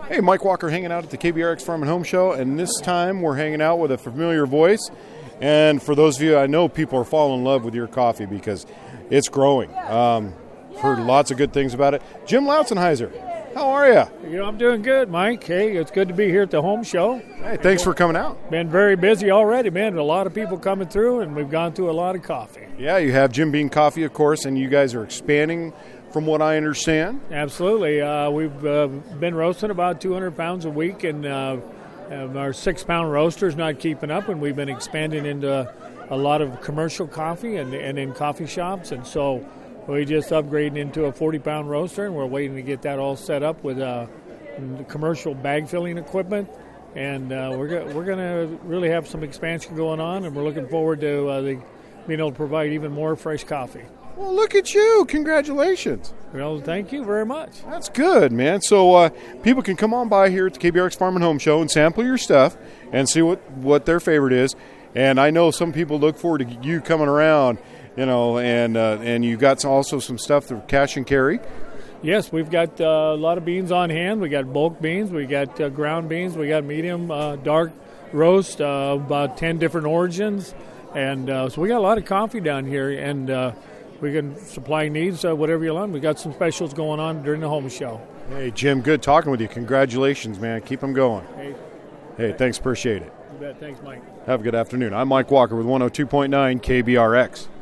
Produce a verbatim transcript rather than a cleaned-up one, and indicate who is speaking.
Speaker 1: Hey, Mike Walker hanging out at the K B R X Farm and Home Show, and this time we're hanging out with a familiar voice. And for those of you, I know people are falling in love with your coffee because it's growing. Um, heard lots of good things about it. Jim Lautzenheiser, how are you?
Speaker 2: You know, I'm doing good, Mike. Hey, it's good to be here at the home show.
Speaker 1: Hey, thanks for coming out.
Speaker 2: Been very busy already, man. A lot of people coming through, and we've gone through a lot of coffee.
Speaker 1: Yeah, you have Jim Beam Coffee, of course, and you guys are expanding from what I understand.
Speaker 2: Absolutely. Uh, we've uh, been roasting about two hundred pounds a week, and uh, our six-pound roaster's not keeping up, and we've been expanding into a lot of commercial coffee and, and in coffee shops, and so we just upgraded into a forty-pound roaster, and we're waiting to get that all set up with uh, commercial bag-filling equipment, and uh, we're go- we're going to really have some expansion going on, and we're looking forward to uh, the, being able to provide even more fresh coffee.
Speaker 1: Well, look at you. Congratulations.
Speaker 2: Well, thank you very much.
Speaker 1: That's good, man. So uh, people can come on by here at the K B R X Farm and Home Show and sample your stuff and see what, what their favorite is. And I know some people look forward to you coming around, you know, and uh, and you got some, also some stuff to cash and carry.
Speaker 2: Yes, we've got uh, a lot of beans on hand. We got bulk beans. We got uh, ground beans. We got medium, uh, dark roast, uh, about ten different origins. And uh, so we got a lot of coffee down here, and uh, we can supply needs, uh, whatever you want. We got some specials going on during the home show.
Speaker 1: Hey, Jim, good talking with you. Congratulations, man. Keep them going.
Speaker 2: Hey,
Speaker 1: hey thanks. Appreciate it.
Speaker 2: You bet. Thanks, Mike.
Speaker 1: Have a good afternoon. I'm Mike Walker with one oh two point nine K B R X.